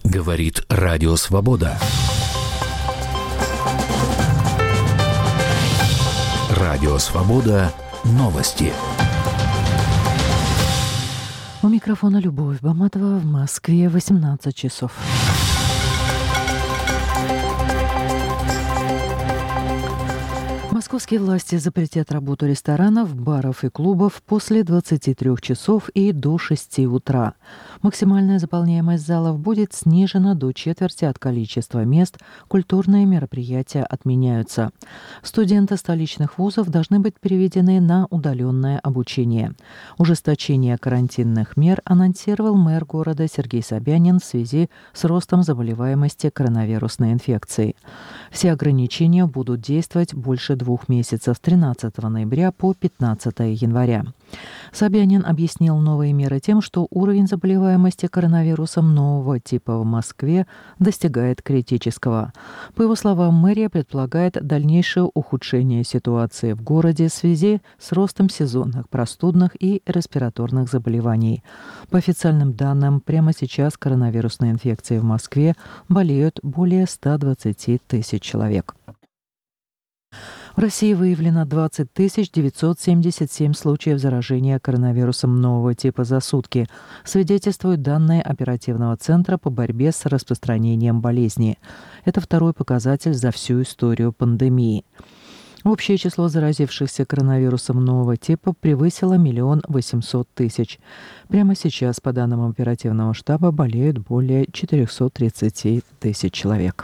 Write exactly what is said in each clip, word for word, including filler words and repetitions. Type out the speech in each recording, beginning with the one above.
Говорит Радио Свобода. Радио Свобода. Новости. У микрофона Любовь Баматова. В Москве восемнадцать часов. Московские власти запретят работу ресторанов, баров и клубов после двадцати трёх часов и до шести утра. Максимальная заполняемость залов будет снижена до четверти от количества мест. Культурные мероприятия отменяются. Студенты столичных вузов должны быть переведены на удаленное обучение. Ужесточение карантинных мер анонсировал мэр города Сергей Собянин в связи с ростом заболеваемости коронавирусной инфекцией. Все ограничения будут действовать больше двух месяцев с тринадцатого ноября по пятнадцатое января. Собянин объяснил новые меры тем, что уровень заболеваемости коронавирусом нового типа в Москве достигает критического. По его словам, мэрия предполагает дальнейшее ухудшение ситуации в городе в связи с ростом сезонных простудных и респираторных заболеваний. По официальным данным, прямо сейчас коронавирусной инфекцией в Москве болеют более ста двадцати тысяч человек. В России выявлено двадцать тысяч девятьсот семьдесят семь случаев заражения коронавирусом нового типа за сутки, свидетельствуют данные оперативного центра по борьбе с распространением болезни. Это второй показатель за всю историю пандемии. Общее число заразившихся коронавирусом нового типа превысило миллион восемьсот тысяч. Прямо сейчас, по данным оперативного штаба, болеют более четырехсот тридцати тысяч человек.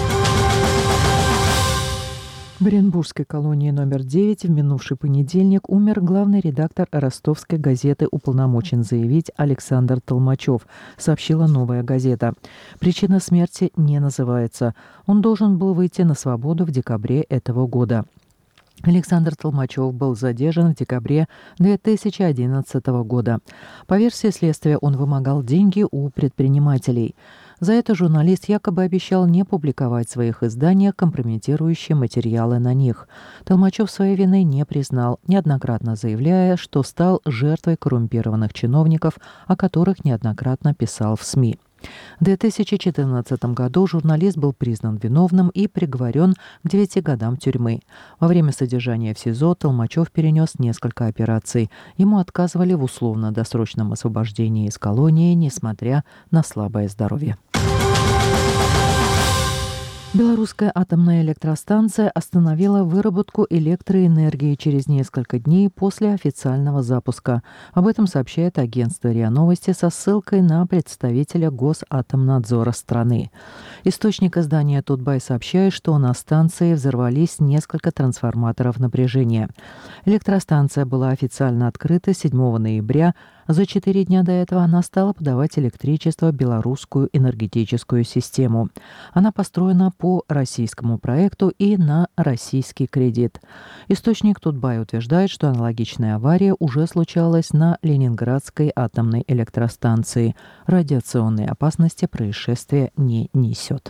В Оренбургской колонии номер девять в минувший понедельник умер главный редактор ростовской газеты «Уполномочен заявить» Александр Толмачев, сообщила «Новая газета». Причина смерти не называется. Он должен был выйти на свободу в декабре этого года. Александр Толмачев был задержан в декабре две тысячи одиннадцатого года. По версии следствия, он вымогал деньги у предпринимателей. За это журналист якобы обещал не публиковать в своих изданиях компрометирующие материалы на них. Толмачев своей вины не признал, неоднократно заявляя, что стал жертвой коррумпированных чиновников, о которых неоднократно писал в СМИ. В две тысячи четырнадцатом году журналист был признан виновным и приговорен к девяти годам тюрьмы. Во время содержания в СИЗО Толмачев перенес несколько операций. Ему отказывали в условно-досрочном освобождении из колонии, несмотря на слабое здоровье. Белорусская атомная электростанция остановила выработку электроэнергии через несколько дней после официального запуска. Об этом сообщает агентство РИА Новости со ссылкой на представителя Госатомнадзора страны. Источник издания «Тутбай» сообщает, что на станции взорвались несколько трансформаторов напряжения. Электростанция была официально открыта седьмого ноября. За четыре дня до этого она стала подавать электричество в белорусскую энергетическую систему. Она построена по российскому проекту и на российский кредит. Источник Тутбай утверждает, что аналогичная авария уже случалась на Ленинградской атомной электростанции. Радиационной опасности происшествие не несет.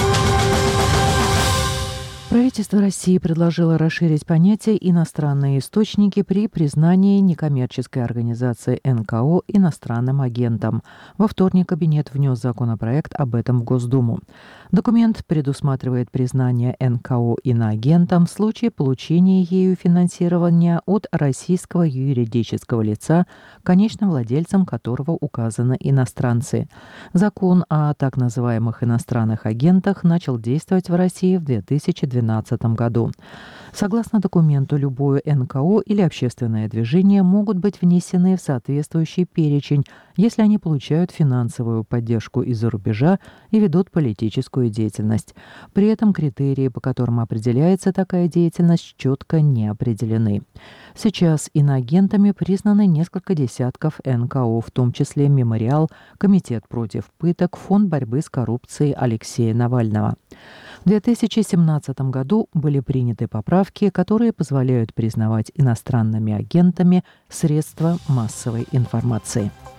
Правительство России предложило расширить понятие «иностранные источники» при признании некоммерческой организации эн ка о иностранным агентом. Во вторник кабинет внес законопроект об этом в Госдуму. Документ предусматривает признание эн ка о иноагентом в случае получения ею финансирования от российского юридического лица, конечным владельцем которого указаны иностранцы. Закон о так называемых иностранных агентах начал действовать в России в две тысячи двенадцатом году. Согласно документу, любое эн ка о или общественное движение могут быть внесены в соответствующий перечень, если они получают финансовую поддержку из-за рубежа и ведут политическую деятельность. При этом критерии, по которым определяется такая деятельность, четко не определены. Сейчас иноагентами признаны несколько десятков эн ка о, в том числе «Мемориал», Комитет против пыток, Фонд борьбы с коррупцией Алексея Навального. В две тысячи семнадцатом году были приняты поправки, которые позволяют признавать иностранными агентами средства массовой информации.